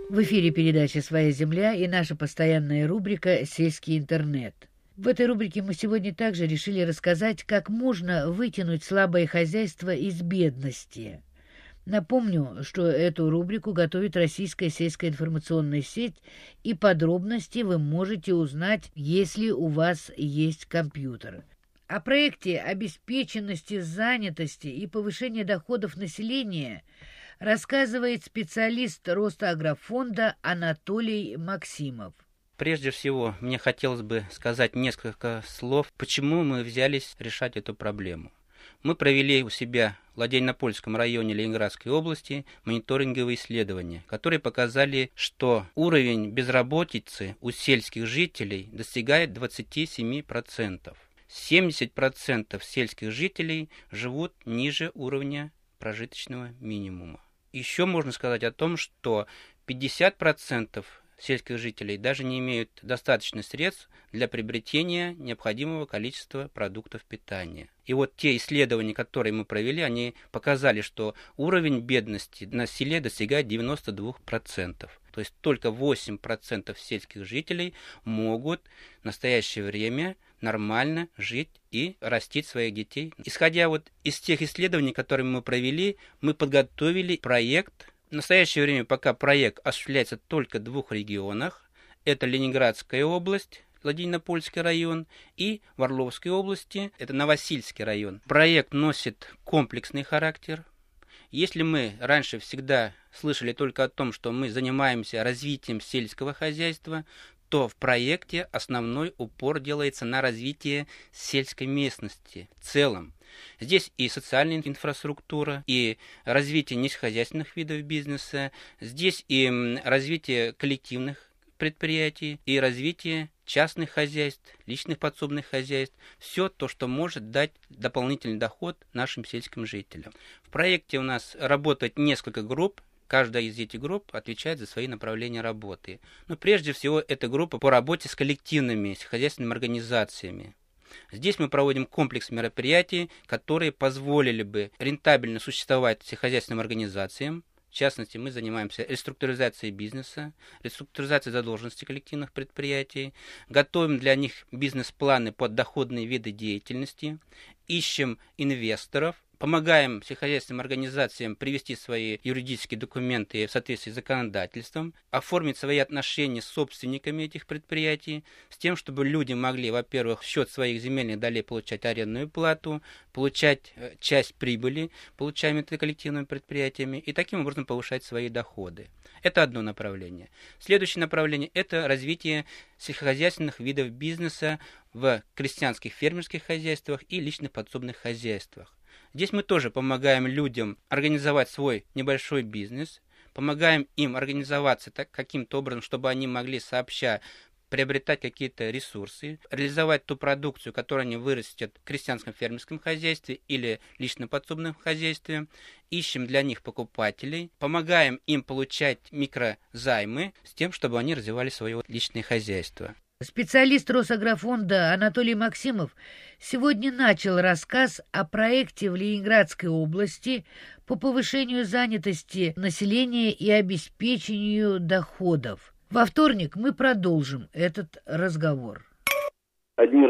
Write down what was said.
В эфире передача «Своя земля» и наша постоянная рубрика «Сельский интернет». В этой рубрике мы сегодня также решили рассказать, как можно вытянуть слабое хозяйство из бедности. Напомню, что эту рубрику готовит Российская сельская информационная сеть, и подробности вы можете узнать, если у вас есть компьютер. О проекте обеспеченности, занятости и повышения доходов населения рассказывает специалист Росагрофонда Анатолий Максимов. Прежде всего, мне хотелось бы сказать несколько слов, почему мы взялись решать эту проблему. Мы провели у себя в Ладейно-Польском районе Ленинградской области мониторинговые исследования, которые показали, что уровень безработицы у сельских жителей достигает 27%. 70% сельских жителей живут ниже уровня прожиточного минимума. Еще можно сказать о том, что 50% сельских жителей даже не имеют достаточно средств для приобретения необходимого количества продуктов питания. И вот те исследования, которые мы провели, они показали, что уровень бедности на селе достигает 92%. То есть только 8% сельских жителей могут в настоящее время нормально жить и растить своих детей. Исходя вот из тех исследований, которые мы провели, мы подготовили проект. В настоящее время пока проект осуществляется только в 2 регионах. Это Ленинградская область, Ладейно-Польский район, и в Орловской области, это Новосильский район. Проект носит комплексный характер. Если мы раньше всегда слышали только о том, что мы занимаемся развитием сельского хозяйства, то в проекте основной упор делается на развитие сельской местности в целом. Здесь и социальная инфраструктура, и развитие несельскохозяйственных видов бизнеса, здесь и развитие коллективных предприятий, и развитие частных хозяйств, личных подсобных хозяйств, все то, что может дать дополнительный доход нашим сельским жителям. В проекте у нас работает несколько групп. Каждая из этих групп отвечает за свои направления работы. Но прежде всего это группа по работе с коллективными сельскохозяйственными организациями. Здесь мы проводим комплекс мероприятий, которые позволили бы рентабельно существовать сельскохозяйственным организациям. В частности, мы занимаемся реструктуризацией бизнеса, реструктуризацией задолженности коллективных предприятий, готовим для них бизнес-планы под доходные виды деятельности, ищем инвесторов, помогаем сельскохозяйственным организациям привести свои юридические документы в соответствии с законодательством, оформить свои отношения с собственниками этих предприятий, с тем, чтобы люди могли, во-первых, в счет своих земельных долей получать арендную плату, получать часть прибыли, получаемой коллективными предприятиями, и таким образом повышать свои доходы. Это одно направление. Следующее направление – это развитие сельскохозяйственных видов бизнеса в крестьянских фермерских хозяйствах и личных подсобных хозяйствах. Здесь мы тоже помогаем людям организовать свой небольшой бизнес, помогаем им организоваться каким-то образом, чтобы они могли сообща приобретать какие-то ресурсы, реализовать ту продукцию, которую они вырастят в крестьянском фермерском хозяйстве или личном подсобном хозяйстве. Ищем для них покупателей, помогаем им получать микрозаймы с тем, чтобы они развивали свое личное хозяйство. Специалист Росагрофонда Анатолий Максимов сегодня начал рассказ о проекте в Ленинградской области по повышению занятости населения и обеспечению доходов. Во вторник мы продолжим этот разговор. Одни